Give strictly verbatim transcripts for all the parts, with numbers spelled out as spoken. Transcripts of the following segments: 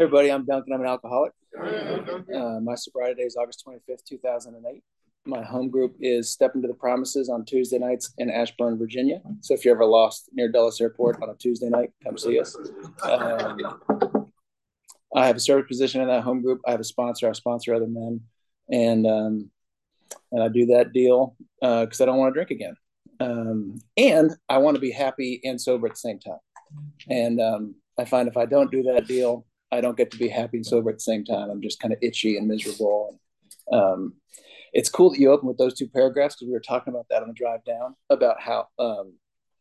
Everybody, I'm Duncan. I'm an alcoholic. Uh, my sobriety date is August twenty-fifth, two thousand eight. My home group is Step Into the Promises on Tuesday nights in Ashburn, Virginia. So if you're ever lost near Dulles Airport on a Tuesday night, come see us. Um, I have a service position in that home group. I have a sponsor. I sponsor other men. And um, and I do that deal because uh, I don't want to drink again. Um, and I want to be happy and sober at the same time. And um, I find if I don't do that deal, I don't get to be happy and sober at the same time. I'm just kind of itchy and miserable. And, um, it's cool that you open with those two paragraphs because we were talking about that on the drive down about how um,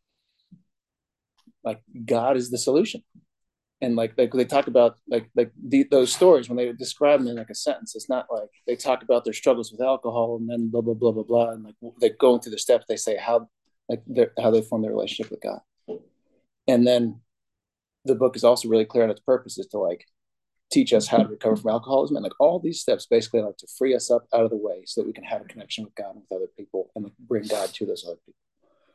like God is the solution. And like they, they talk about like like the, those stories when they describe them in like a sentence. It's not like they talk about their struggles with alcohol and then blah blah blah blah blah. And like they're going through the steps. They say how like how they form their relationship with God. And then the book is also really clear on its purpose is to like teach us how to recover from alcoholism. And like all these steps basically like to free us up out of the way so that we can have a connection with God and with other people and like bring God to those other people.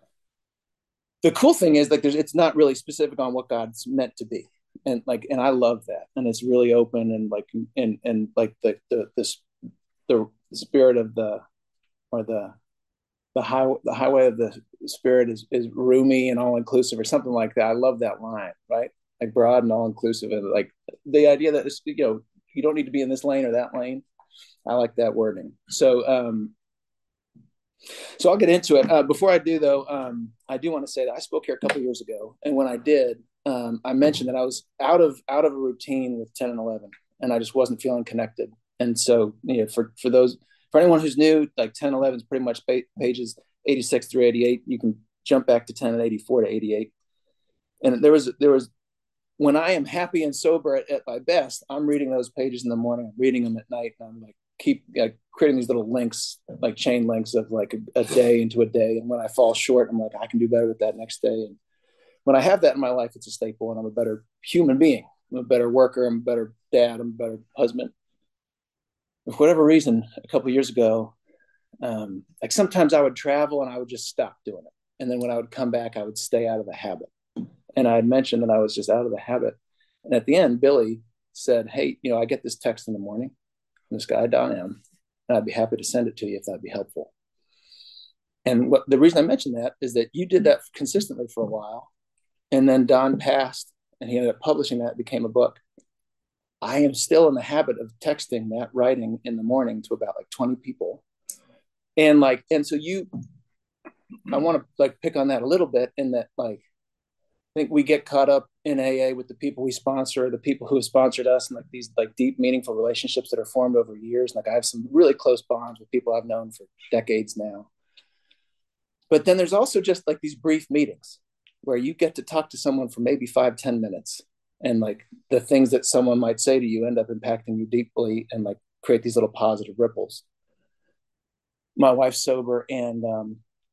The cool thing is like there's it's not really specific on what God's meant to be. And like and I love that. And it's really open and like and and like the the this the spirit of the or the the high the highway of the spirit is is roomy and all inclusive or something like that. I love that line, right? Like broad and all inclusive, and like the idea that it's, you know, you don't need to be in this lane or that lane. I like that wording. So um so I'll get into it. Uh, before I do though, um I do want to say that I spoke here a couple of years ago, and when I did, um I mentioned that I was out of out of a routine with ten and eleven, and I just wasn't feeling connected. And so, you know, for for those for anyone who's new, like ten and eleven is pretty much pages eighty-six through eighty-eight. You can jump back to ten and eighty-four to eighty-eight. And there was there was when I am happy and sober at, at my best, I'm reading those pages in the morning, I'm reading them at night, and I'm like keep like, creating these little links, like chain links of like a, a day into a day. And when I fall short, I'm like, I can do better with that next day. And when I have that in my life, it's a staple, and I'm a better human being. I'm a better worker. I'm a better dad. I'm a better husband. For whatever reason, a couple of years ago, um, like sometimes I would travel and I would just stop doing it. And then when I would come back, I would stay out of the habit. And I had mentioned that I was just out of the habit. And at the end, Billy said, hey, you know, I get this text in the morning from this guy, Don M, and I'd be happy to send it to you if that'd be helpful. And what the reason I mentioned that is that you did that consistently for a while. And then Don passed and he ended up publishing that. It became a book. I am still in the habit of texting that writing in the morning to about like twenty people. And like, and so you, I want to like pick on that a little bit in that, like, I think we get caught up in A A with the people we sponsor, the people who have sponsored us, and like these like deep, meaningful relationships that are formed over years. Like I have some really close bonds with people I've known for decades now. But then there's also just like these brief meetings where you get to talk to someone for maybe five, ten minutes. And like the things that someone might say to you end up impacting you deeply and like create these little positive ripples. My wife's sober, and um,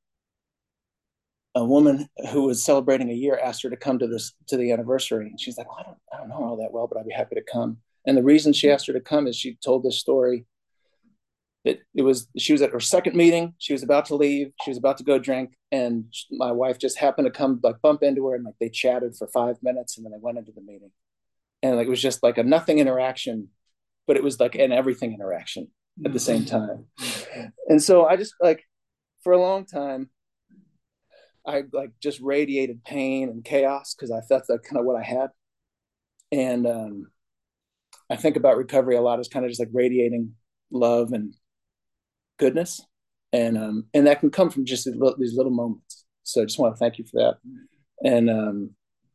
a woman who was celebrating a year asked her to come to this to the anniversary, and she's like, well, I don't I don't know her all that well, but I'd be happy to come. And the reason she asked her to come is she told this story that it was she was at her second meeting, she was about to leave, she was about to go drink, and my wife just happened to come like bump into her, and like they chatted for five minutes, and then they went into the meeting, and like it was just like a nothing interaction, but it was like an everything interaction at the same time. And so I just like for a long time I like just radiated pain and chaos because I felt that's kind of what I had. And um, I think about recovery a lot as kind of just like radiating love and goodness. And um, and that can come from just these little, these little moments. So I just want to thank you for that. And um,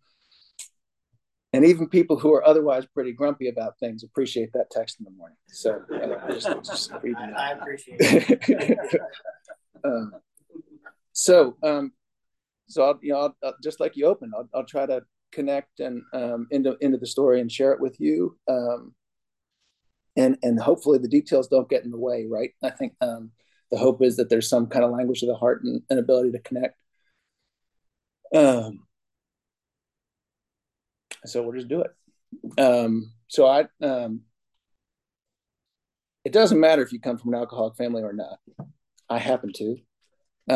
and even people who are otherwise pretty grumpy about things appreciate that text in the morning. So uh, just, just I appreciate it. um, so um, So I'll, you know, I'll, I'll, just like you opened, I'll, I'll try to connect and um, into into the story and share it with you, um, and and hopefully the details don't get in the way. Right? I think um, the hope is that there's some kind of language of the heart and an ability to connect. Um, so we'll just do it. Um, so I, um, it doesn't matter if you come from an alcoholic family or not. I happen to.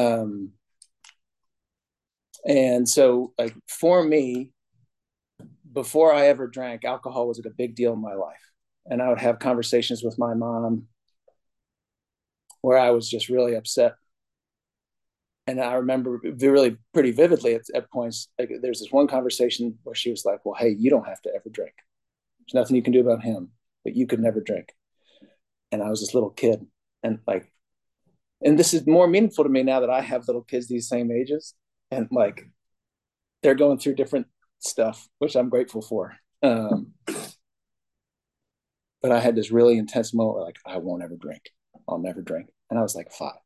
Um, and so, like for me, before I ever drank, alcohol was like a big deal in my life. And I would have conversations with my mom where I was just really upset. And I remember really pretty vividly at, at points, like there's this one conversation where she was like, well, hey, you don't have to ever drink. There's nothing you can do about him, but you could never drink. And I was this little kid. And like, and this is more meaningful to me now that I have little kids these same ages. And like, they're going through different stuff, which I'm grateful for. Um, but I had this really intense moment where like, I won't ever drink. I'll never drink. And I was like five.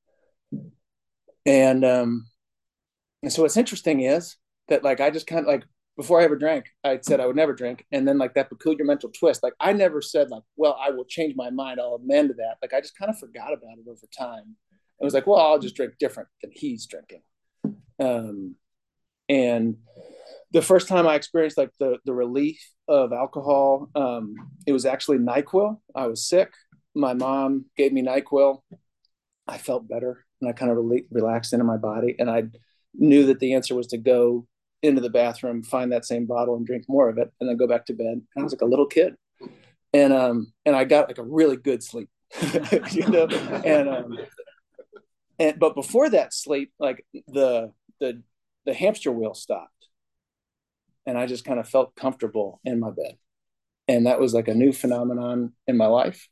And um, and so what's interesting is that like I just kind of like before I ever drank, I said I would never drink. And then like that peculiar mental twist, like I never said like, well, I will change my mind. I'll amend that. Like I just kind of forgot about it over time. It was like, well, I'll just drink different than he's drinking. Um, and the first time I experienced like the the relief of alcohol, um, it was actually NyQuil. I was sick. My mom gave me NyQuil. I felt better and I kind of re- relaxed into my body. And I knew that the answer was to go into the bathroom, find that same bottle and drink more of it, and then go back to bed. And I was like a little kid. And um, and I got like a really good sleep, you know. And um, and but before that sleep, like the the the hamster wheel stopped, and I just kind of felt comfortable in my bed, and that was like a new phenomenon in my life.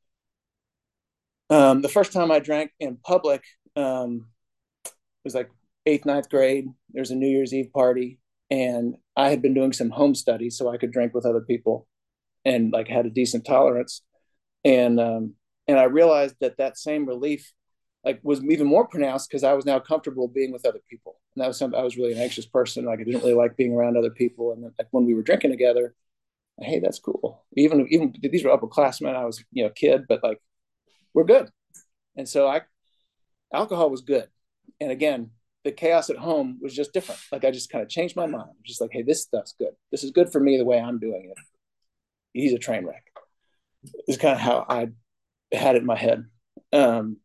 Um, the first time I drank in public um, was like eighth, ninth grade. There's a New Year's Eve party, and I had been doing some home studies so I could drink with other people, and like had a decent tolerance. And um, and I realized that that same relief like was even more pronounced because I was now comfortable being with other people. And that was something I was really an anxious person. Like I didn't really like being around other people. And then, like when we were drinking together, hey, that's cool. Even even these were upperclassmen. I was you know a kid, but like we're good. And so I alcohol was good. And again, the chaos at home was just different. Like I just kind of changed my mind. Just like, hey, this stuff's good. This is good for me the way I'm doing it. He's a train wreck. Is kind of how I had it in my head. Um,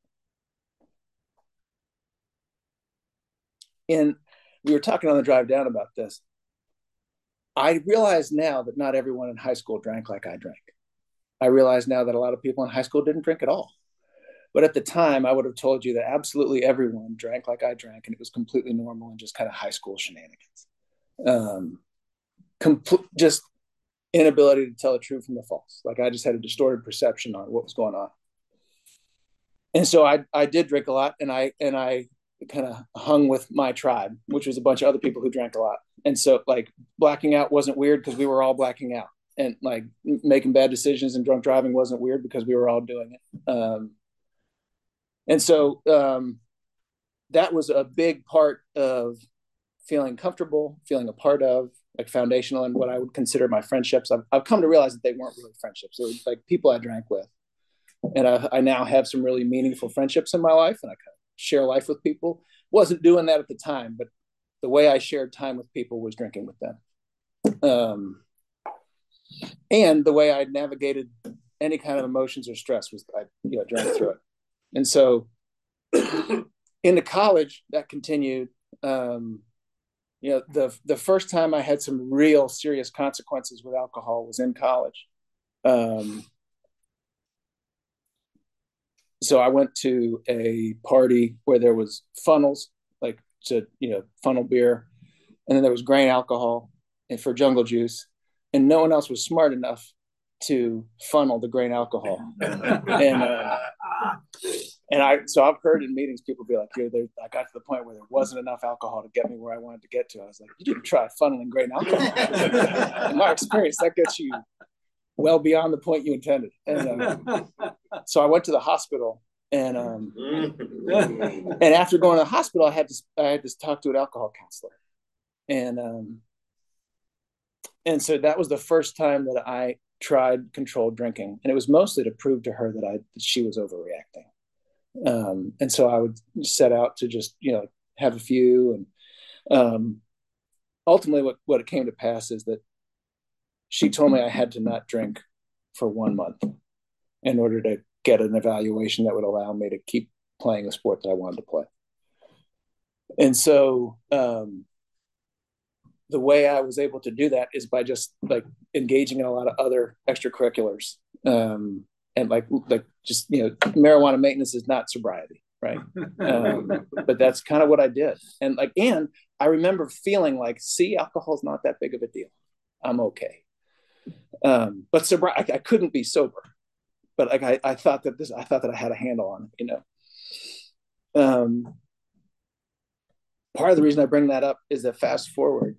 and we were talking on the drive down about this. I realize now that not everyone in high school drank like I drank. I realize now that a lot of people in high school didn't drink at all. But at the time, I would have told you that absolutely everyone drank like I drank, and it was completely normal and just kind of high school shenanigans. Um, compl- just inability to tell the true from the false. Like I just had a distorted perception on what was going on. And so I I did drink a lot, and I and I kind of hung with my tribe, which was a bunch of other people who drank a lot. And so like blacking out wasn't weird because we were all blacking out, and like making bad decisions and drunk driving wasn't weird because we were all doing it. Um, and so um, that was a big part of feeling comfortable, feeling a part of, like foundational in what I would consider my friendships. I've, I've come to realize that they weren't really friendships. They were like people I drank with. And I, I now have some really meaningful friendships in my life, and I kind of share life with people. Wasn't doing that at the time, but the way I shared time with people was drinking with them. Um, and the way I navigated any kind of emotions or stress was I you know drank through it. And so into college, that continued. Um, you know, the the first time I had some real serious consequences with alcohol was in college. Um, so I went to a party where there was funnels, like to you know funnel beer, and then there was grain alcohol and for Jungle Juice, and no one else was smart enough to funnel the grain alcohol. and uh, and I so I've heard in meetings people be like, "Here, I got to the point where there wasn't enough alcohol to get me where I wanted to get to." I was like, "You didn't try funneling grain alcohol." In my experience, that gets you well beyond the point you intended. And uh, so I went to the hospital, and um, and after going to the hospital, I had to I had to talk to an alcohol counselor, and um, and so that was the first time that I tried controlled drinking, and it was mostly to prove to her that I that she was overreacting. Um, and so I would set out to just you know have a few, and um, ultimately, what what it came to pass is that she told me I had to not drink for one month in order to get an evaluation that would allow me to keep playing the sport that I wanted to play. And so, um, the way I was able to do that is by just like engaging in a lot of other extracurriculars. Um, and like, like just, you know, marijuana maintenance is not sobriety. Right. Um, but that's kind of what I did. And like, and I remember feeling like, see, alcohol is not that big of a deal. I'm okay. Um, but sober, I, I couldn't be sober, but like, I, I thought that this, I thought that I had a handle on it, you know? Um, part of the reason I bring that up is that fast forward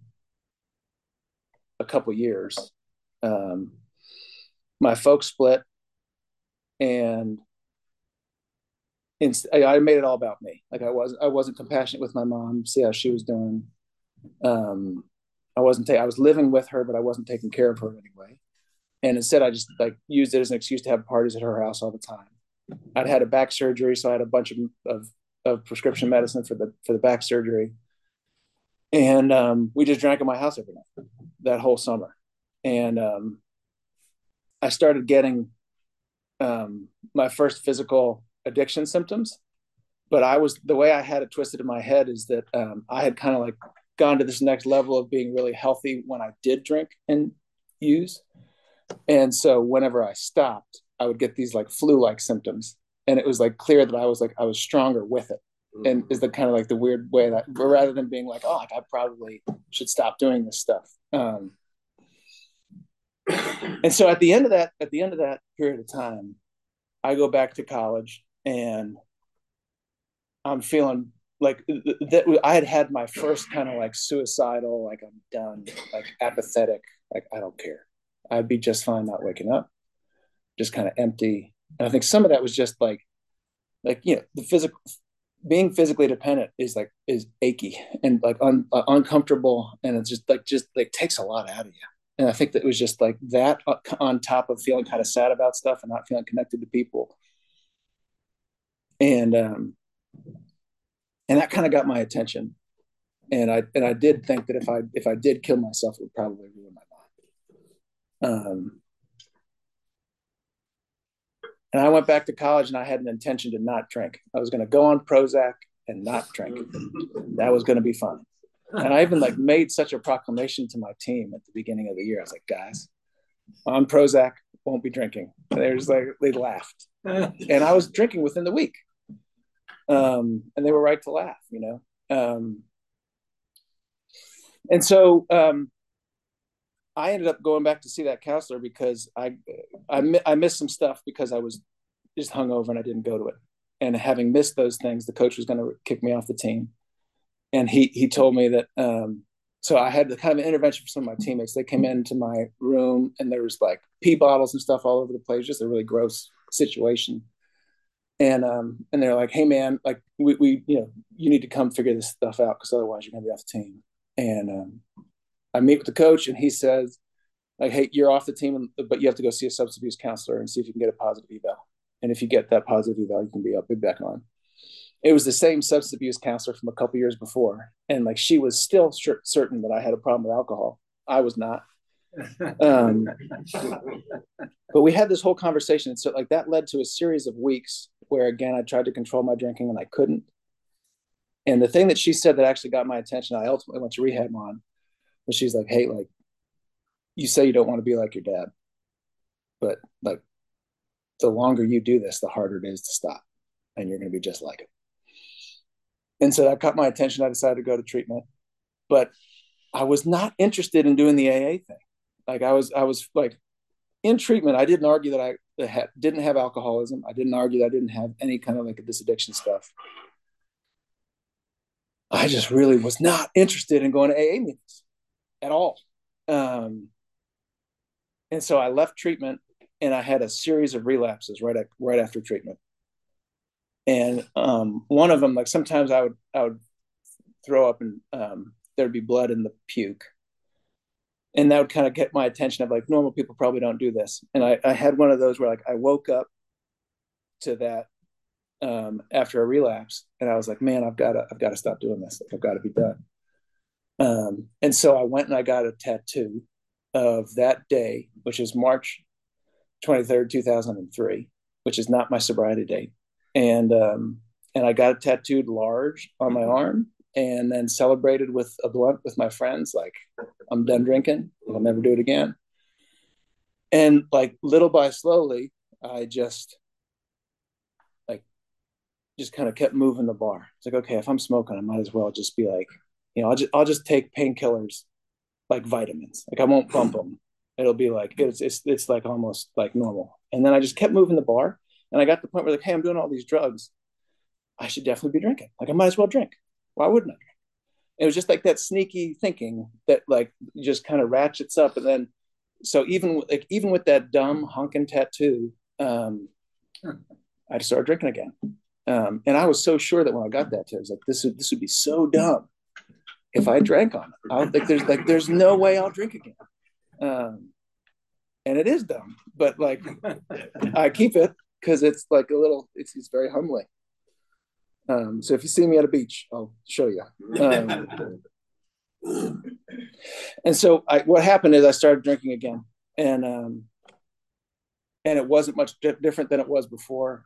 a couple years, um, my folks split, and in, I made it all about me. Like I wasn't, I wasn't compassionate with my mom, see how she was doing. Um, I wasn't, ta- I was living with her, but I wasn't taking care of her anyway. And instead I just like used it as an excuse to have parties at her house all the time. I'd had a back surgery, so I had a bunch of, of, of prescription medicine for the, for the back surgery. And um, we just drank at my house every night that whole summer. And um, I started getting um, my first physical addiction symptoms. But I was, the way I had it twisted in my head is that um, I had kind of like gone to this next level of being really healthy when I did drink and use. And so whenever I stopped, I would get these like flu-like symptoms. And it was like clear that I was like, I was stronger with it. And is the kind of like the weird way that rather than being like, oh, like I probably should stop doing this stuff. Um, and so at the end of that, at the end of that period of time, I go back to college and I'm feeling like that. I had had my first kind of like suicidal, like I'm done, like apathetic, like I don't care. I'd be just fine not waking up, just kind of empty. And I think some of that was just like, like, you know, the physical, being physically dependent is like, is achy and like un, uh, uncomfortable. And it's just like, just like takes a lot out of you. And I think that it was just like that on top of feeling kind of sad about stuff and not feeling connected to people. And, um, and that kind of got my attention. And I, and I did think that if I, if I did kill myself, it would probably ruin my life. Um, And I went back to college and I had an intention to not drink. I was going to go on Prozac and not drink. That was going to be fun. And I even like made such a proclamation to my team at the beginning of the year. I was like, guys, on Prozac, won't be drinking. And they were just like, they laughed. And I was drinking within the week. Um, and they were right to laugh, you know? Um, and so um, I ended up going back to see that counselor because I, I, I missed some stuff because I was just hungover and I didn't go to it. And having missed those things, the coach was going to kick me off the team. And he, he told me that, um, so I had the kind of an intervention for some of my teammates. They came into my room and there was like pee bottles and stuff all over the place, just a really gross situation. And, um, and they're like, hey man, like we, we, you know, you need to come figure this stuff out because otherwise you're going to be off the team. And, um, I meet with the coach and he says like, hey, you're off the team, but you have to go see a substance abuse counselor and see if you can get a positive eval. And if you get that positive eval, you can be up and back on. It was the same substance abuse counselor from a couple years before. And like, she was still sure, certain that I had a problem with alcohol. I was not. Um, but we had this whole conversation. And so like that led to a series of weeks where again, I tried to control my drinking and I couldn't. And the thing that she said that actually got my attention, I ultimately went to rehab on, was she's like, hey, like, you say you don't want to be like your dad, but like the longer you do this, the harder it is to stop. And you're going to be just like him. And so that caught my attention. I decided to go to treatment, but I was not interested in doing the A A thing. Like I was, I was like in treatment. I didn't argue that I had, didn't have alcoholism. I didn't argue that I didn't have any kind of like this addiction stuff. I just really was not interested in going to A A meetings at all. Um, and so I left treatment and I had a series of relapses right, at, right after treatment. And um, one of them, like sometimes I would, I would throw up and um, there'd be blood in the puke. And that would kind of get my attention of like, normal people probably don't do this. And I, I had one of those where like, I woke up to that um, after a relapse and I was like, man, I've got to, I've got to stop doing this. Like, I've got to be done. Um, and so I went and I got a tattoo of that day, which is March twenty-third, two thousand three, which is not my sobriety date. And, um, and I got it tattooed large on my arm. and then celebrated with a blunt with my friends. Like, I'm done drinking. I'll never do it again. And like little by slowly, I just like just kind of kept moving the bar. It's like, okay, if I'm smoking, I might as well just be like, you know, I'll just I'll just take painkillers like vitamins. Like I won't bump them. It'll be like it's it's it's like almost like normal. And then I just kept moving the bar, and I got to the point where like, hey, I'm doing all these drugs. I should definitely be drinking. Like I might as well drink. Why wouldn't I? It was just like that sneaky thinking that like just kind of ratchets up, and then so even like even with that dumb honking tattoo, um, I just started drinking again. Um, and I was so sure that when I got that tattoo, I was like, this would this would be so dumb if I drank on it. I don't think there's like there's no way I'll drink again. Um, and it is dumb, but like I keep it because it's like a little. It's it's very humbling. Um, so if you see me at a beach, I'll show you. Um, and so I, what happened is I started drinking again, and um, and it wasn't much di- different than it was before.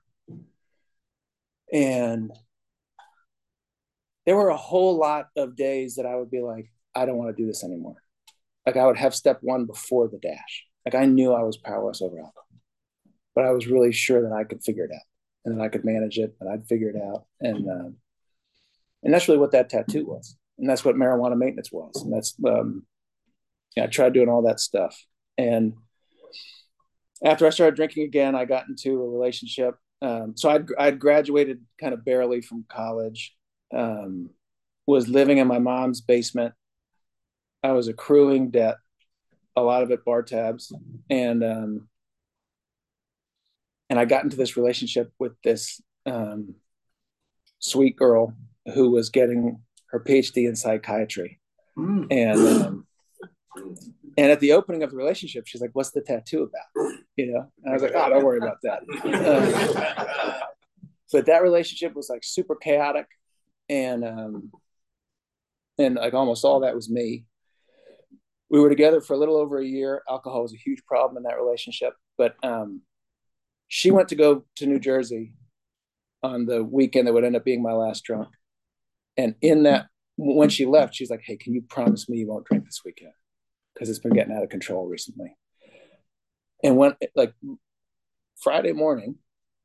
And there were a whole lot of days that I would be like, I don't want to do this anymore. Like I would have step one before the dash. Like I knew I was powerless over alcohol, but I was really sure that I could figure it out, and that I could manage it, and I'd figure it out. And um, and that's really what that tattoo was, and that's what marijuana maintenance was. And that's um, yeah, I tried doing all that stuff. And after I started drinking again, I got into a relationship. Um, so I'd I'd graduated kind of barely from college. Um, was living in my mom's basement. I was accruing debt, a lot of it bar tabs, and um, and I got into this relationship with this um, sweet girl who was getting her PhD in psychiatry, mm. and um, and at the opening of the relationship, she's like, "What's the tattoo about?" You know, and I was like, "Oh, don't worry about that." Um, but that relationship was like super chaotic, and um, and like almost all that was me. We were together for a little over a year. Alcohol was a huge problem in that relationship, but um, she went to go to New Jersey on the weekend that would end up being my last drunk. And in that, when she left, she's like, "Hey, can you promise me you won't drink this weekend? Because it's been getting out of control recently." And when, like, Friday morning,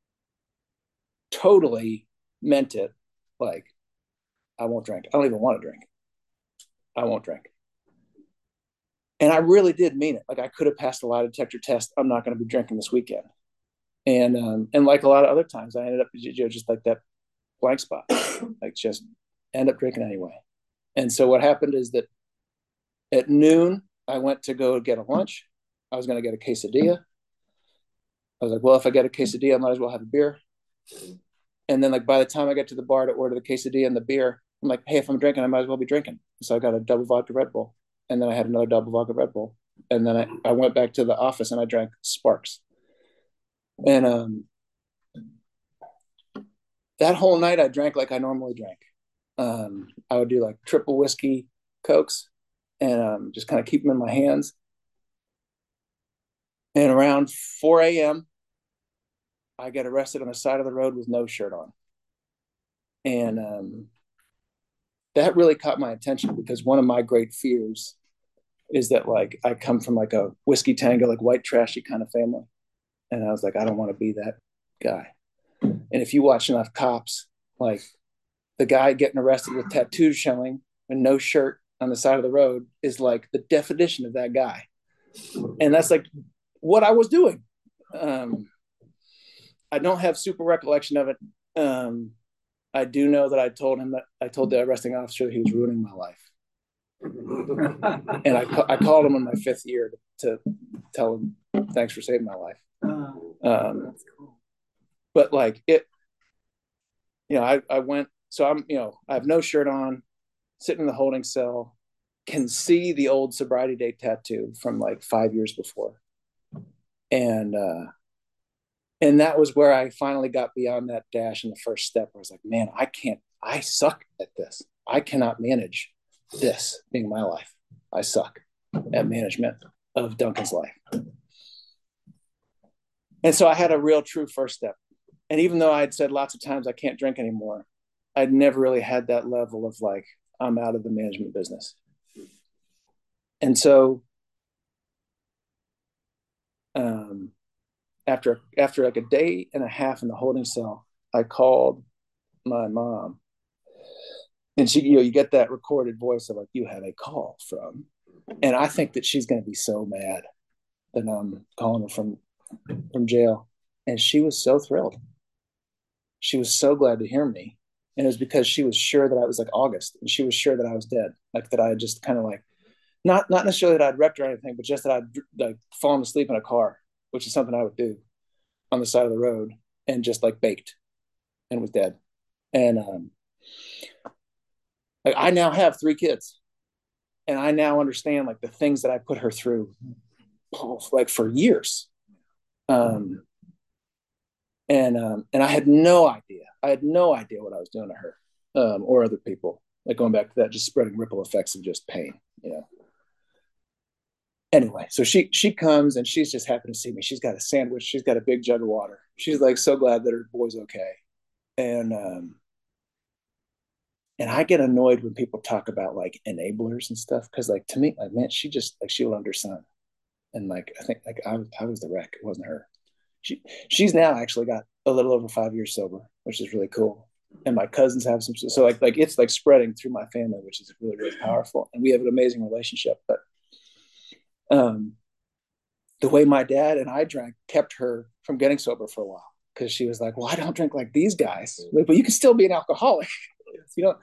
totally meant it. Like, I won't drink. I don't even want to drink. I won't drink. And I really did mean it. Like, I could have passed a lie detector test. I'm not going to be drinking this weekend. And um, and like a lot of other times, I ended up, you know, just like that blank spot, like just end up drinking anyway. And so what happened is that at noon, I went to go get a lunch. I was going to get a quesadilla. I was like, well, if I get a quesadilla, I might as well have a beer. And then like by the time I get to the bar to order the quesadilla and the beer, I'm like, hey, if I'm drinking, I might as well be drinking. So I got a double vodka Red Bull. And then I had another double vodka Red Bull. And then I, I went back to the office and I drank Sparks. And um, that whole night I drank like I normally drank. Um, I would do like triple whiskey Cokes and um, just kind of keep them in my hands. And around four a.m., I get arrested on the side of the road with no shirt on. And um, that really caught my attention because one of my great fears is that like I come from like a whiskey tango, like white trashy kind of family. And I was like, I don't want to be that guy. And if you watch enough Cops, like the guy getting arrested with tattoos showing and no shirt on the side of the road is like the definition of that guy. And that's like what I was doing. Um, I don't have super recollection of it. Um, I do know that I told him that I told the arresting officer that he was ruining my life. And I, I called him in my fifth year to, to tell him, thanks for saving my life. Um, but like it, you know, I, I went, so I'm, you know, I have no shirt on, sitting in the holding cell, can see the old sobriety date tattoo from like five years before. And, uh, and that was where I finally got beyond that dash in the first step. I was like, man, I can't, I suck at this. I cannot manage this being my life. I suck at management of Duncan's life. And so I had a real true first step. And even though I had said lots of times I can't drink anymore, I'd never really had that level of like, I'm out of the management business. And so um, after after like a day and a half in the holding cell, I called my mom, and she, you know, you get that recorded voice of like, you have a call from, and I think that she's going to be so mad that I'm calling her from from jail, and she was so thrilled. She was so glad to hear me, and it was because she was sure that I was like August, and she was sure that I was dead, like that I had just kind of like not not necessarily that I'd wrecked or anything, but just that I'd like fallen asleep in a car, which is something I would do on the side of the road, and just like baked and was dead. And um, like, I now have three kids, and I now understand like the things that I put her through, like for years. Um, and um, and I had no idea. I had no idea what I was doing to her um, or other people. Like going back to that, just spreading ripple effects of just pain. You know. Anyway, so she she comes and she's just happy to see me. She's got a sandwich. She's got a big jug of water. She's like so glad that her boy's okay. And um, and I get annoyed when people talk about like enablers and stuff because like to me, like man, she just like she loved her son, and like I think like I I was the wreck. It wasn't her. She she's now actually got a little over five years sober, which is really cool. And my cousins have some, so like like it's like spreading through my family, which is really really powerful. And we have an amazing relationship. But um, the way my dad and I drank kept her from getting sober for a while because she was like, "Well, I don't drink like these guys, but you can still be an alcoholic, you know."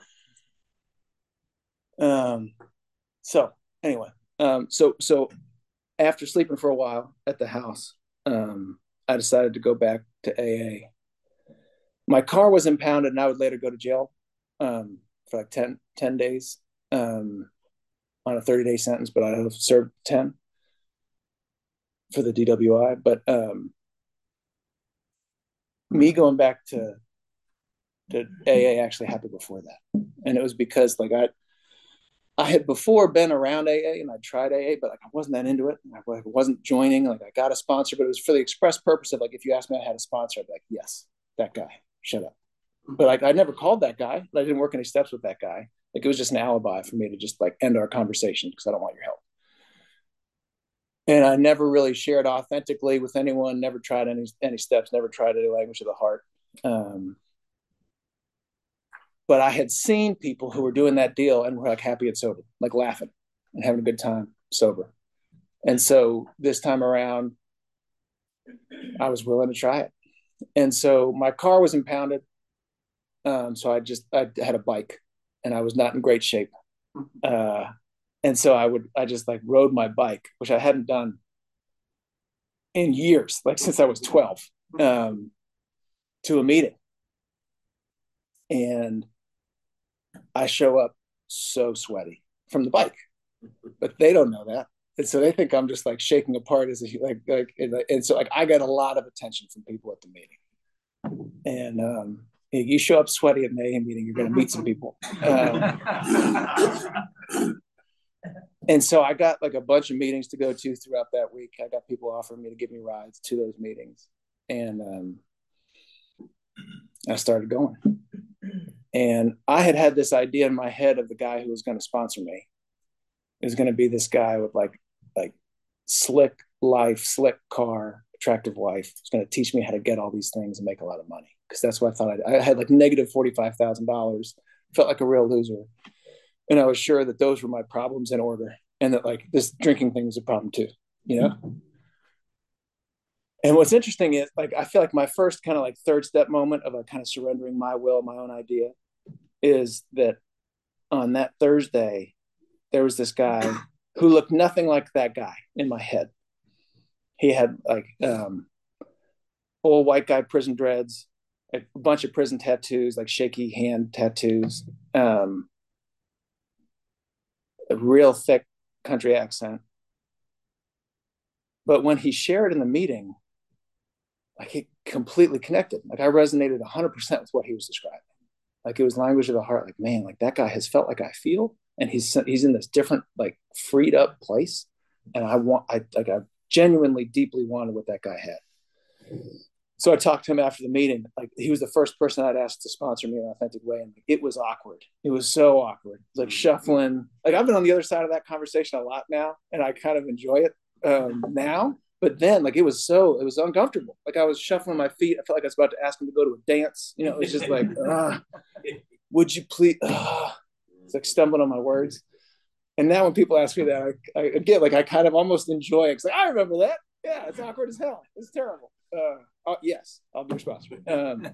Um, so anyway, um, so so after sleeping for a while at the house, um, I decided to go back to A A. My car was impounded, and I would later go to jail um, for like ten, ten days um, on a thirty day sentence, but I have served ten for the D W I. But um, me going back to to A A actually happened before that, and it was because like I I had before been around A A and I tried A A, but like I wasn't that into it. I wasn't joining. Like I got a sponsor, but it was for the express purpose of like if you asked me I had a sponsor, I'd be like, yes, that guy. Shut up. But like I never called that guy. I didn't work any steps with that guy. Like it was just an alibi for me to just like end our conversation because I don't want your help. And I never really shared authentically with anyone. Never tried any any steps. Never tried any language of the heart. Um, but I had seen people who were doing that deal and were like happy and sober, like laughing and having a good time sober. And so this time around, I was willing to try it. And so my car was impounded. Um, so I just I had a bike, and I was not in great shape. Uh, and so I would I just like rode my bike, which I hadn't done in years, like since I was twelve, um, to a meeting. And I show up so sweaty from the bike, but they don't know that. And so they think I'm just like shaking apart as a, like, like, and, and so like I got a lot of attention from people at the meeting. And, um, you show up sweaty at an A A meeting, you're going to meet some people. Um, and so I got like a bunch of meetings to go to throughout that week. I got people offering me to give me rides to those meetings. And um, I started going. And I had had this idea in my head of the guy who was going to sponsor me. It was going to be this guy with like, like slick life, slick car, attractive wife. It's going to teach me how to get all these things and make a lot of money. Because that's what I thought. I'd, I had like negative forty-five thousand dollars, felt like a real loser. And I was sure that those were my problems in order. And that like this drinking thing was a problem too, you know? And what's interesting is like, I feel like my first kind of like third step moment of like kind of surrendering my will, my own idea is that on that Thursday, there was this guy who looked nothing like that guy in my head. He had like um, old white guy prison dreads, a bunch of prison tattoos, like shaky hand tattoos, um, a real thick country accent. But when he shared in the meeting, like he completely connected. Like I resonated one hundred percent with what he was describing. Like it was language of the heart. Like, man, like that guy has felt like I feel, and he's he's in this different, like freed up place. And I want, I like, I genuinely, deeply wanted what that guy had. So I talked to him after the meeting. Like he was the first person I'd asked to sponsor me in an authentic way, and it was awkward. It was so awkward. Like shuffling. Like I've been on the other side of that conversation a lot now, and I kind of enjoy it um, now. But then, like it was so, it was uncomfortable. Like I was shuffling my feet. I felt like I was about to ask him to go to a dance. You know, it was just like, uh, would you please? Uh, it's like stumbling on my words. And now when people ask me that, I, I again, like I kind of almost enjoy it. It's like I remember that. Yeah, it's awkward as hell. It's terrible. Uh, uh, yes, I'll be responsible. Um,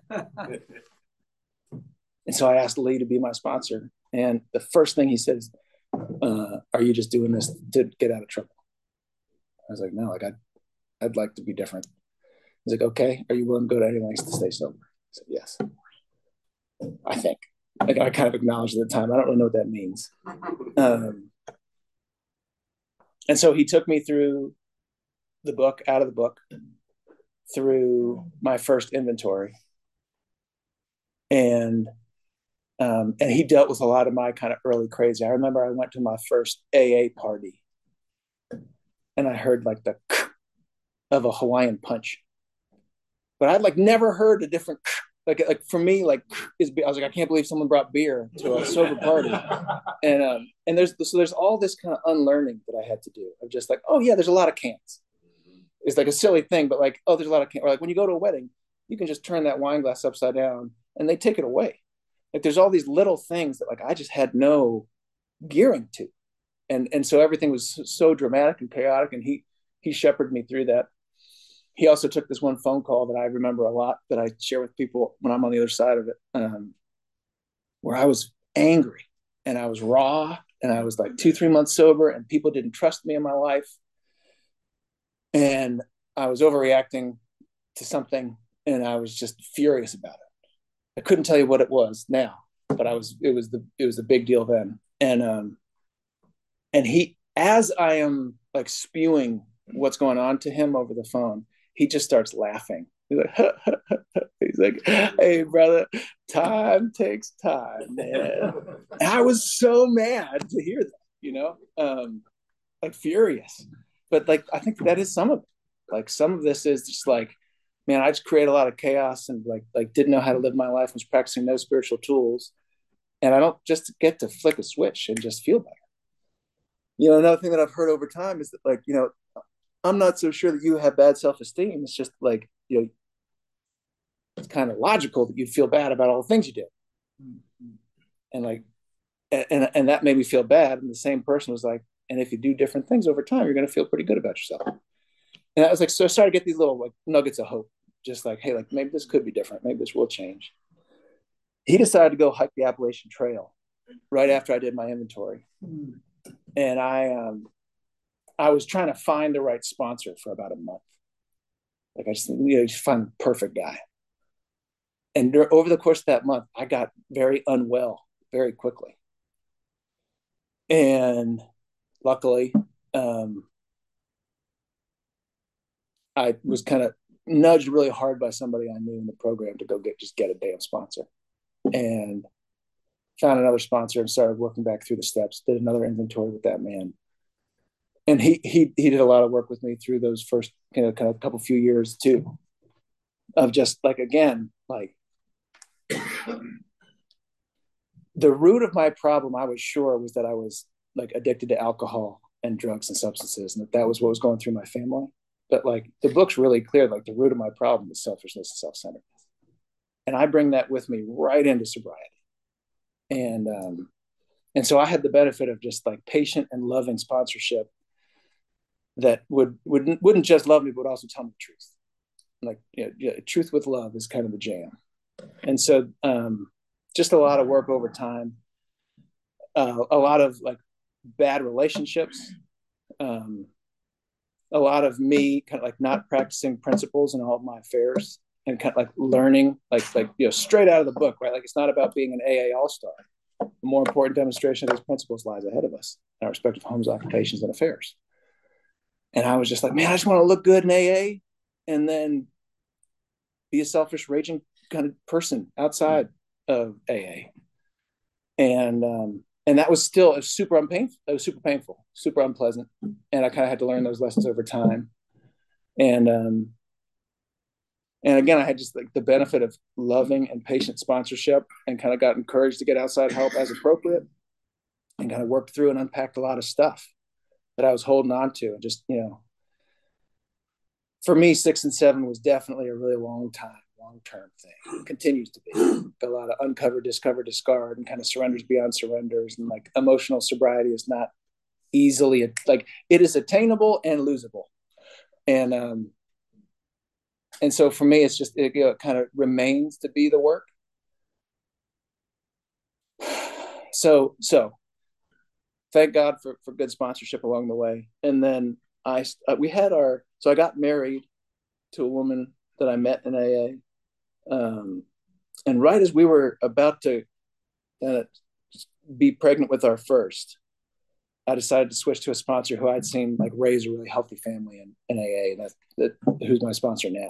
and so I asked Lee to be my sponsor. And the first thing he says, uh, are you just doing this to get out of trouble? I was like, no, like I'd, I'd like to be different. He's like, okay, are you willing to go to any lengths to stay sober? I said, yes. I think. Like I kind of acknowledged at the time. I don't really know what that means. Um, and so he took me through the book, out of the book, through my first inventory. And um, and he dealt with a lot of my kind of early crazy. I remember I went to my first A A party and I heard like the of a Hawaiian punch. But I'd like never heard a different like like for me like is I was like I can't believe someone brought beer to a sober party. And um and there's so there's all this kind of unlearning that I had to do of just like, oh yeah, there's a lot of cans. It's like a silly thing, but like, oh, there's a lot of cans. Or like when you go to a wedding, you can just turn that wine glass upside down and they take it away. Like there's all these little things that like I just had no gearing to. And and so everything was so dramatic and chaotic, and he he shepherded me through that. He also took this one phone call that I remember a lot that I share with people when I'm on the other side of it, um, where I was angry and I was raw and I was like two, three months sober and people didn't trust me in my life. And I was overreacting to something and I was just furious about it. I couldn't tell you what it was now, but I was, it was the, it was a big deal then. And, um, and he, as I am like spewing what's going on to him over the phone, he just starts laughing. He's like, ha, ha, ha, ha. He's like, hey brother, time takes time, man. And I was so mad to hear that, you know, um, like furious. But like, I think that is some of it. Like some of this is just like, man, I just created a lot of chaos and like, like didn't know how to live my life, was practicing no spiritual tools. And I don't just get to flick a switch and just feel better. You know, another thing that I've heard over time is that like, you know, I'm not so sure that you have bad self-esteem. It's just like, you know, it's kind of logical that you feel bad about all the things you did. And like, and, and that made me feel bad. And the same person was like, and if you do different things over time, you're going to feel pretty good about yourself. And I was like, so I started to get these little like nuggets of hope, just like, hey, like maybe this could be different. Maybe this will change. He decided to go hike the Appalachian Trail right after I did my inventory. And I, um, I was trying to find the right sponsor for about a month. Like I just, you know, just find the perfect guy. And there, over the course of that month, I got very unwell very quickly. And luckily, um, I was kind of nudged really hard by somebody I knew in the program to go get just get a damn sponsor. And found another sponsor and started working back through the steps, did another inventory with that man. And he he he did a lot of work with me through those first, you know, kind of couple few years too, of just like, again, like the root of my problem, I was sure, was that I was like addicted to alcohol and drugs and substances, and that that was what was going through my family. But like the book's really clear, like the root of my problem is selfishness and self-centeredness. And I bring that with me right into sobriety. And um, and so I had the benefit of just like patient and loving sponsorship that would wouldn't wouldn't just love me, but would also tell me the truth. Like, you know, yeah, truth with love is kind of the jam. And so um, just a lot of work over time, uh, a lot of like bad relationships, um, a lot of me kind of like not practicing principles in all of my affairs, and kind of like learning, like like you know, straight out of the book, right? Like it's not about being an A A all-star. The more important demonstration of these principles lies ahead of us in our respective homes, occupations, and affairs. And I was just like, man, I just want to look good in A A and then be a selfish, raging kind of person outside of A A. And um, and that was still, it was super unpainful. It was super painful, super unpleasant. And I kind of had to learn those lessons over time. And um, And again, I had just like the benefit of loving and patient sponsorship, and kind of got encouraged to get outside help as appropriate, and kind of worked through and unpacked a lot of stuff that I was holding on to. And just, you know, for me, six and seven was definitely a really long time, long-term thing. It continues to be a lot of uncover, discover, discard, and kind of surrenders beyond surrenders. And like emotional sobriety is not easily, like it is attainable and losable. And, um, and so for me, it's just, it, you know, it kind of remains to be the work. So, so thank God for, for good sponsorship along the way. And then I, uh, we had our, so I got married to a woman that I met in A A. Um, and right as we were about to uh, be pregnant with our first, I decided to switch to a sponsor who I'd seen like raise a really healthy family in, in A A, and that's that, who's my sponsor now.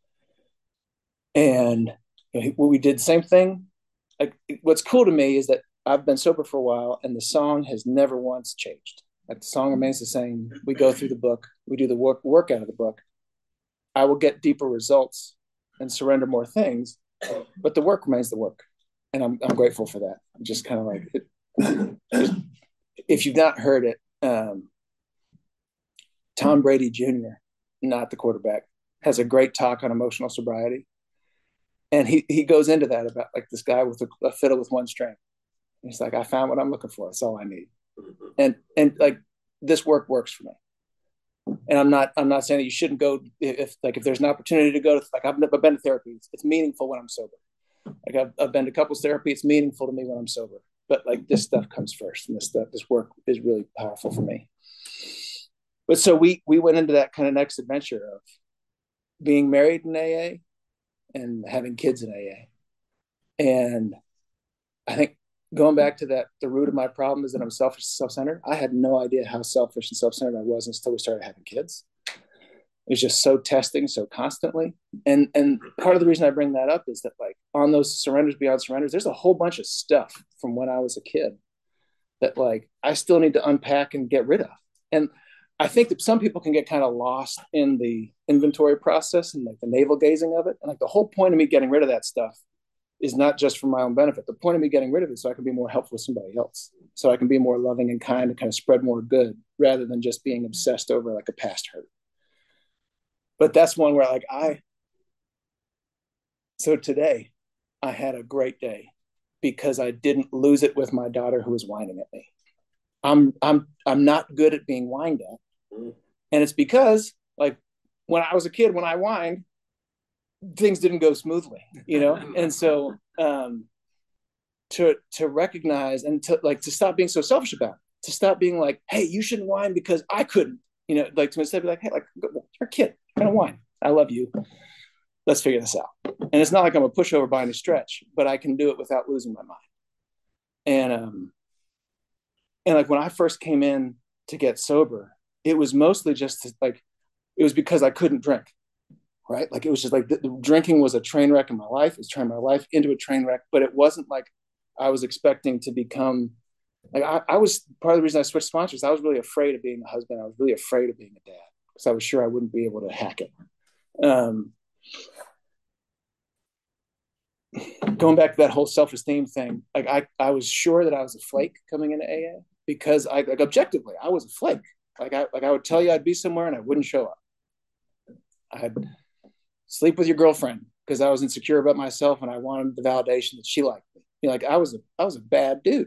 And you know, we did the same thing. Like, what's cool to me is that I've been sober for a while, and the song has never once changed. Like, the song remains the same. We go through the book, we do the work work out of the book. I will get deeper results and surrender more things, but the work remains the work, and I'm I'm grateful for that. I'm just kind of like, it, just, if you've not heard it, um, Tom Brady Junior, not the quarterback, has a great talk on emotional sobriety. And he, he goes into that about like this guy with a, a fiddle with one string. And he's like, I found what I'm looking for. That's all I need. And, and like, this work works for me. And I'm not, I'm not saying that you shouldn't go if like, if there's an opportunity to go to, like, I've never been to therapy. It's, it's meaningful when I'm sober. Like I've, I've been to couples therapy. It's meaningful to me when I'm sober, but like this stuff comes first, and this stuff, this work is really powerful for me. But so we, we went into that kind of next adventure of being married in A A and having kids in A A. And I think going back to that, the root of my problem is that I'm selfish and self-centered. I had no idea how selfish and self-centered I was until we started having kids. It was just so testing, so constantly. And and part of the reason I bring that up is that like on those surrenders beyond surrenders, there's a whole bunch of stuff from when I was a kid that like I still need to unpack and get rid of. And I think that some people can get kind of lost in the inventory process and like the navel gazing of it. And like the whole point of me getting rid of that stuff is not just for my own benefit. The point of me getting rid of it is so I can be more helpful to somebody else. So I can be more loving and kind and kind of spread more good rather than just being obsessed over like a past hurt. But that's one where like I, so today I had a great day because I didn't lose it with my daughter who was whining at me. I'm, I'm, I'm not good at being whined at. And it's because like when I was a kid, when I whined, things didn't go smoothly, you know? And so, um, to, to recognize and to like, to stop being so selfish about it, to stop being like, hey, you shouldn't whine because I couldn't, you know, like to instead be like, hey, like you're a kid, I don't whine. I love you. Let's figure this out. And it's not like I'm a pushover by any stretch, but I can do it without losing my mind. And, um, and like when I first came in to get sober, it was mostly just to, like, it was because I couldn't drink, right? Like it was just like the, the drinking was a train wreck in my life. It was turning my life into a train wreck, but it wasn't like I was expecting to become, like I, I was, part of the reason I switched sponsors, I was really afraid of being a husband. I was really afraid of being a dad because I was sure I wouldn't be able to hack it. Um, going back to that whole self-esteem thing, like I, I was sure that I was a flake coming into A A because I, like objectively, I was a flake. Like I, like I would tell you I'd be somewhere and I wouldn't show up. I'd sleep with your girlfriend because I was insecure about myself and I wanted the validation that she liked me. You know, like I was a, I was a bad dude.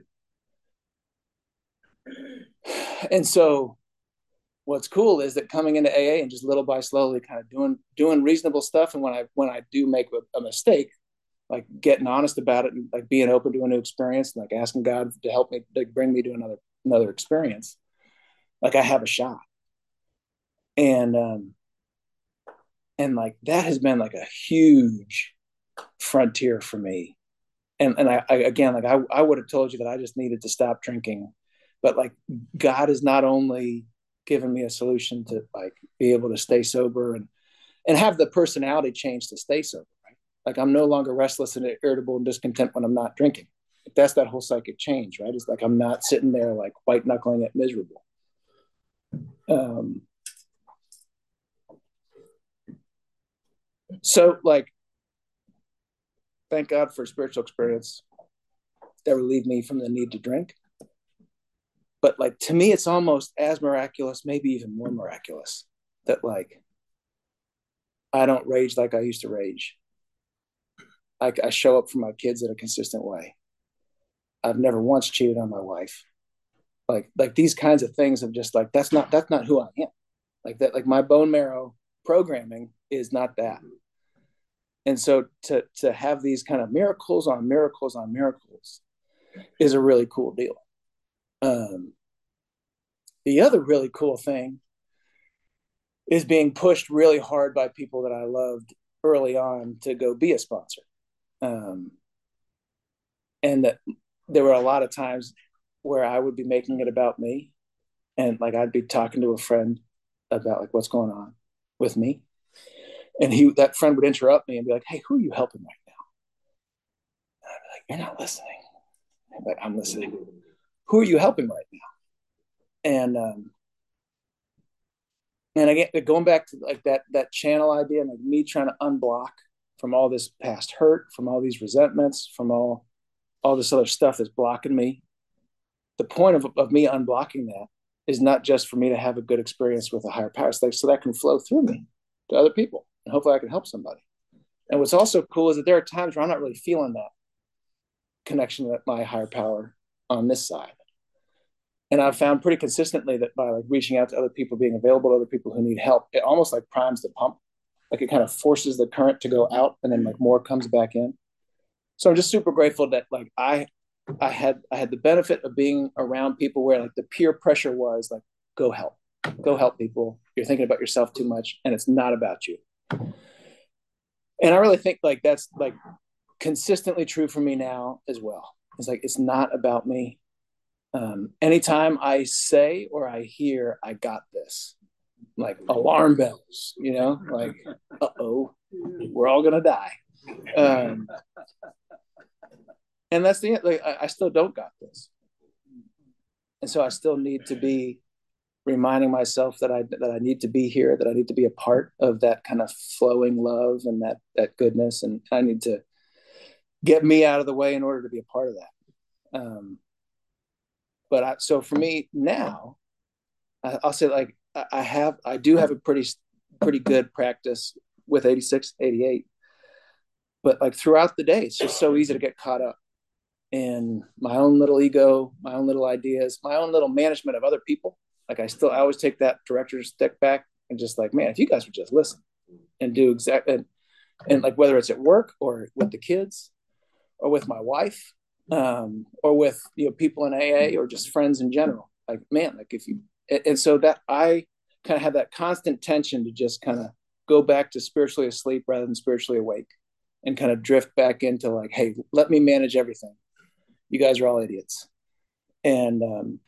And so what's cool is that coming into A A and just little by slowly kind of doing, doing reasonable stuff. And when I, when I do make a, a mistake, like getting honest about it and like being open to a new experience and like asking God to help me, like bring me to another, another experience. Like I have a shot. And, um, and like, that has been like a huge frontier for me. And, and I, I again, like I, I would have told you that I just needed to stop drinking, but like God has not only given me a solution to like be able to stay sober and, and have the personality change to stay sober. Like I'm no longer restless and irritable and discontent when I'm not drinking. That's that whole psychic change, right? It's like I'm not sitting there like white knuckling it miserable. Um, So like, thank God for spiritual experience that relieved me from the need to drink. But like, to me, it's almost as miraculous, maybe even more miraculous, that like I don't rage like I used to rage. I, I show up for my kids in a consistent way. I've never once cheated on my wife. Like like these kinds of things of just like, that's not that's not who I am. Like that, like my bone marrow programming is not that. And so to to have these kind of miracles on miracles on miracles is a really cool deal. Um, the other really cool thing is being pushed really hard by people that I loved early on to go be a sponsor. Um, and that there were a lot of times where I would be making it about me. And like, I'd be talking to a friend about like what's going on with me. And he, that friend would interrupt me and be like, "Hey, who are you helping right now?" And I'd be like, "You're not listening." I'm like, "I'm listening. Who are you helping right now?" And, um, and again, going back to like that, that channel idea and like me trying to unblock from all this past hurt, from all these resentments, from all, all this other stuff that's blocking me. The point of, of me unblocking that is not just for me to have a good experience with a higher power, so that can flow through me to other people. And hopefully I can help somebody. And what's also cool is that there are times where I'm not really feeling that connection with my higher power on this side. And I've found pretty consistently that by like reaching out to other people, being available to other people who need help, it almost like primes the pump. Like it kind of forces the current to go out and then like more comes back in. So I'm just super grateful that like I I had I had the benefit of being around people where like the peer pressure was like, go help. Go help people. You're thinking about yourself too much and it's not about you. And I really think like that's like consistently true for me now as well. It's like, it's not about me. Um, anytime I say or I hear, "I got this," like alarm bells, you know, like, uh-oh, we're all going to die. Um, and that's the, like, I, I still don't got this. And so I still need to be reminding myself that I, that I need to be here, that I need to be a part of that kind of flowing love and that, that goodness. And I need to get me out of the way in order to be a part of that. Um, but I, so for me now, I, I'll say like, I have, I do have a pretty, pretty good practice with eighty-six, eighty-eight, but like throughout the day, it's just so easy to get caught up in my own little ego, my own little ideas, my own little management of other people. Like I still, I always take that director's step back and just like, man, if you guys would just listen and do exactly, and, and like, whether it's at work or with the kids or with my wife, um, or with, you know, people in A A or just friends in general, like, man, like if you, and so that I kind of have that constant tension to just kind of go back to spiritually asleep rather than spiritually awake and kind of drift back into like, hey, let me manage everything. You guys are all idiots. And, um,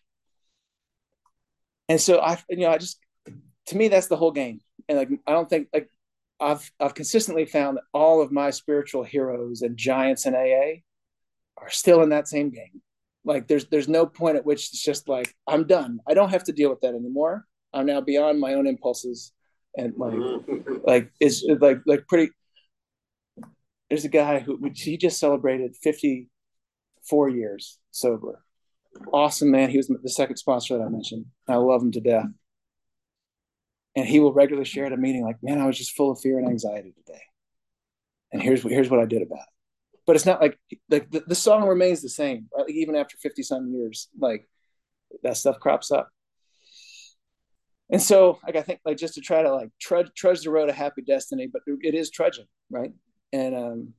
and so I, you know, I just, to me, that's the whole game. And like, I don't think like I've, I've consistently found that all of my spiritual heroes and giants in A A are still in that same game. Like there's there's no point at which it's just like, I'm done. I don't have to deal with that anymore. I'm now beyond my own impulses and like like it's like like pretty. There's a guy who he just celebrated fifty-four years sober. Awesome man. He was the second sponsor that I mentioned. I love him to death. And he will regularly share at a meeting like, man, I was just full of fear and anxiety today. And here's here's what I did about it. But it's not like like the, the song remains the same, right? Like even after fifty some years, like that stuff crops up. And so like I think like just to try to like trudge trudge the road of happy destiny, but it is trudging, right? And um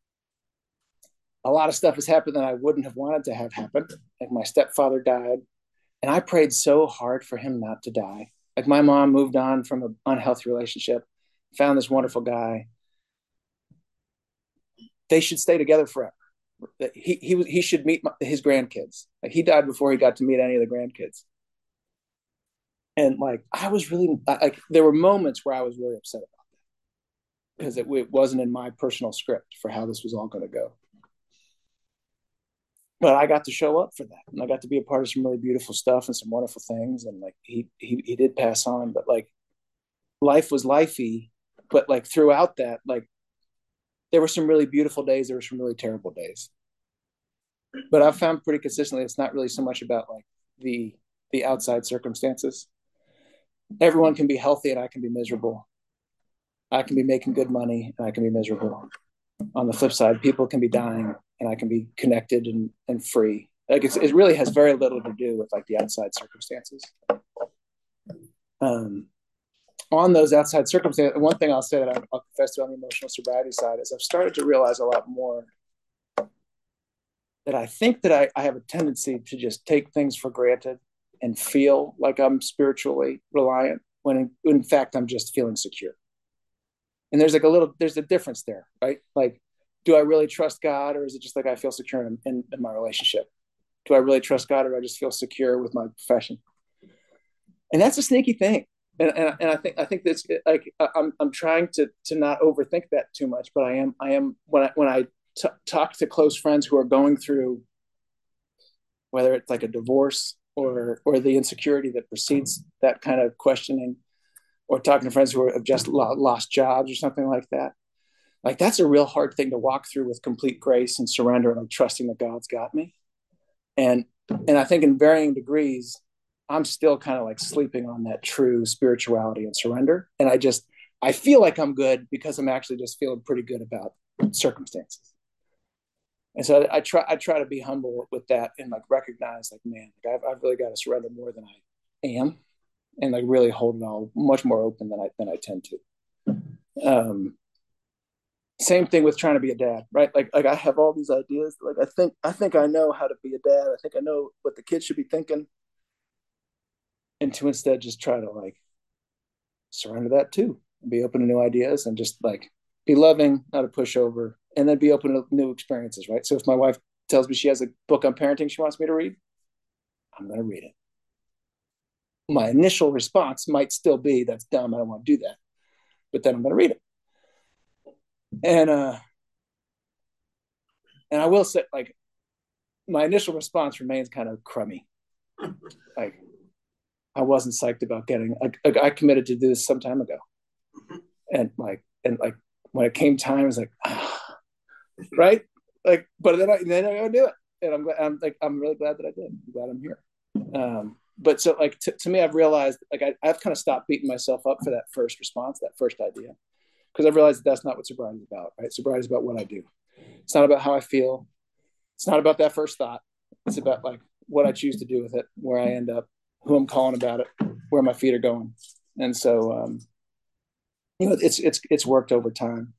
a lot of stuff has happened that I wouldn't have wanted to have happened. Like my stepfather died, and I prayed so hard for him not to die. Like my mom moved on from an unhealthy relationship, found this wonderful guy. They should stay together forever. He he he should meet my, his grandkids. Like he died before he got to meet any of the grandkids. And like I was really like there were moments where I was really upset about that because it, it wasn't in my personal script for how this was all going to go. But I got to show up for that, and I got to be a part of some really beautiful stuff and some wonderful things. And like he he he did pass on, but like life was lifey. But like throughout that, like there were some really beautiful days. There were some really terrible days. But I've found pretty consistently, it's not really so much about like the, the outside circumstances. Everyone can be healthy and I can be miserable. I can be making good money and I can be miserable. On the flip side, people can be dying and I can be connected and, and free. Like it's, it really has very little to do with like the outside circumstances. Um, on those outside circumstances, one thing I'll say that I'll, I'll confess to on the emotional sobriety side is I've started to realize a lot more that I think that I, I have a tendency to just take things for granted and feel like I'm spiritually reliant when in, in fact I'm just feeling secure. And there's like a little, there's a difference there, right? Like, do I really trust God, or is it just like I feel secure in, in, in my relationship? Do I really trust God, or do I just feel secure with my profession? And that's a sneaky thing. And, and, and I think I think that's like I'm I'm trying to to not overthink that too much, but I am I am when I when I t- talk to close friends who are going through, whether it's like a divorce or or the insecurity that precedes that kind of questioning, or talking to friends who have just lost jobs or something like that. Like that's a real hard thing to walk through with complete grace and surrender and like trusting that God's got me. And and I think in varying degrees, I'm still kind of like sleeping on that true spirituality and surrender. And I just I feel like I'm good because I'm actually just feeling pretty good about circumstances. And so I, I try I try to be humble with that and like recognize like, man, like I've, I've really got to surrender more than I am, and like really hold it all much more open than I than I tend to. Um, same thing with trying to be a dad, right? Like like I have all these ideas. Like I think I think I know how to be a dad. I think I know what the kids should be thinking, and to instead just try to like surrender that too, and be open to new ideas, and just like be loving, not a pushover, and then be open to new experiences, right? So if my wife tells me she has a book on parenting she wants me to read, I'm going to read it. My initial response might still be, that's dumb, I don't want to do that. But then I'm going to read it. And uh, and I will say, like, my initial response remains kind of crummy. Like, I wasn't psyched about getting, like, I committed to do this some time ago. And like, and like, when it came time, I was like, ah, right? Like, but then I, then I go do it. And I'm, I'm like, I'm really glad that I did. I'm glad I'm here. Um, but so like, t- to me, I've realized, like, I, I've kind of stopped beating myself up for that first response, that first idea. Because I've realized that that's not what sobriety is about, right? Sobriety is about what I do. It's not about how I feel. It's not about that first thought. It's about like what I choose to do with it, where I end up, who I'm calling about it, where my feet are going. And so, um, you know, it's it's it's worked over time.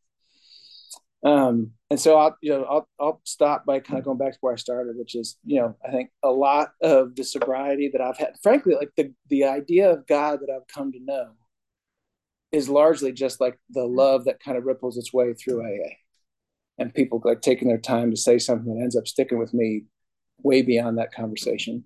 Um, and so I'll you know I'll I'll stop by kind of going back to where I started, which is, you know, I think a lot of the sobriety that I've had, frankly, like the the idea of God that I've come to know, is largely just like the love that kind of ripples its way through A A, and people like taking their time to say something that ends up sticking with me way beyond that conversation.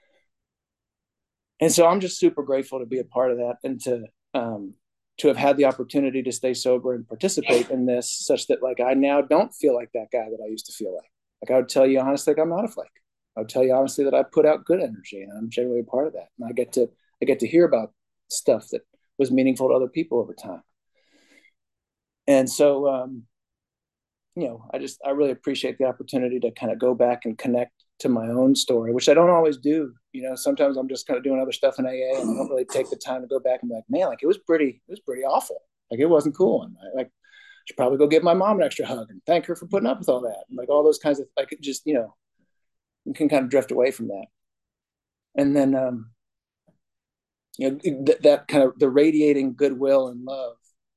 And so I'm just super grateful to be a part of that, and to um, to have had the opportunity to stay sober and participate in this, such that like I now don't feel like that guy that I used to feel like. Like I would tell you honestly, like I'm not a flake. I would tell you honestly that I put out good energy, and I'm generally a part of that. And I get to I get to hear about stuff that was meaningful to other people over time. And so, um, you know, I just, I really appreciate the opportunity to kind of go back and connect to my own story, which I don't always do. You know, sometimes I'm just kind of doing other stuff in A A, and I don't really take the time to go back and be like, man, like it was pretty, it was pretty awful. Like it wasn't cool. And I, like, I should probably go give my mom an extra hug and thank her for putting up with all that. And like all those kinds of, like, it just, you know, you can kind of drift away from that. And then, um, you know, th- that kind of the radiating goodwill and love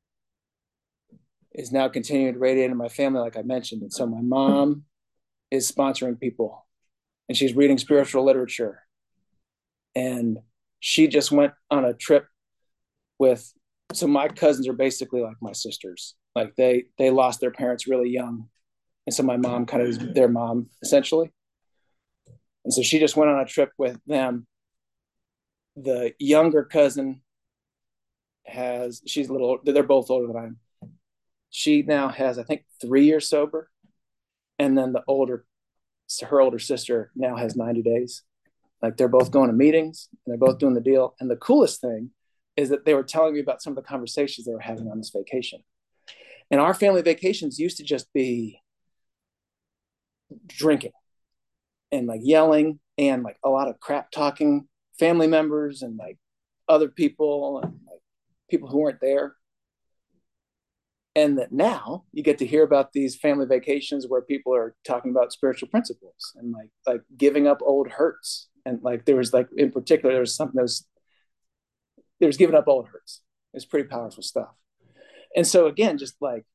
is now continuing to radiate in my family, like I mentioned. And so my mom is sponsoring people, and she's reading spiritual literature. And she just went on a trip with, so my cousins are basically like my sisters. Like they they lost their parents really young. And so my mom kind of is their mom, essentially. And so she just went on a trip with them. The younger cousin has, she's a little, they're both older than I am. She now has, I think, three years sober. And then the older, so her older sister now has ninety days. Like they're both going to meetings and they're both doing the deal. And the coolest thing is that they were telling me about some of the conversations they were having on this vacation. And our family vacations used to just be drinking and like yelling and like a lot of crap talking family members and like other people and like people who weren't there. And that now you get to hear about these family vacations where people are talking about spiritual principles and like like giving up old hurts. And like there was like in particular there was something that was there was giving up old hurts. It's pretty powerful stuff. And so again, just like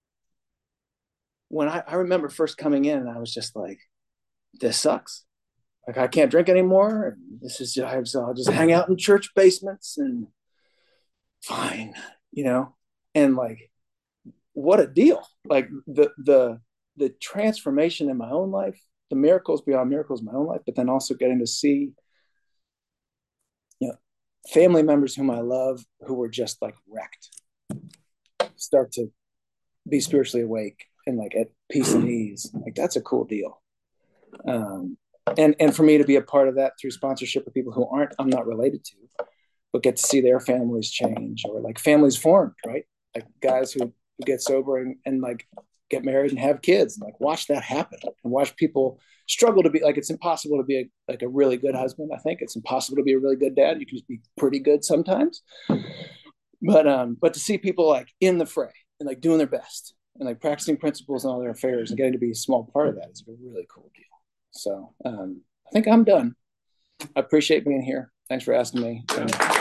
when I, I remember first coming in, and I was just like, this sucks. Like I can't drink anymore. And this is just, I'll just hang out in church basements and fine, you know. And like, what a deal! Like the the the transformation in my own life, the miracles beyond miracles in my own life, but then also getting to see, you know, family members whom I love who were just like wrecked start to be spiritually awake and like at peace and ease. Like that's a cool deal. Um, and and for me to be a part of that through sponsorship of people who aren't I'm not related to, but get to see their families change or like families formed, right? Like guys who, who get sober and, and like get married and have kids and like watch that happen and watch people struggle to be like, it's impossible to be a, like a really good husband. I think it's impossible to be a really good dad. You can just be pretty good sometimes, but, um, but to see people like in the fray and like doing their best and like practicing principles in all their affairs and getting to be a small part of that is a really cool deal. So, um, I think I'm done. I appreciate being here. Thanks for asking me.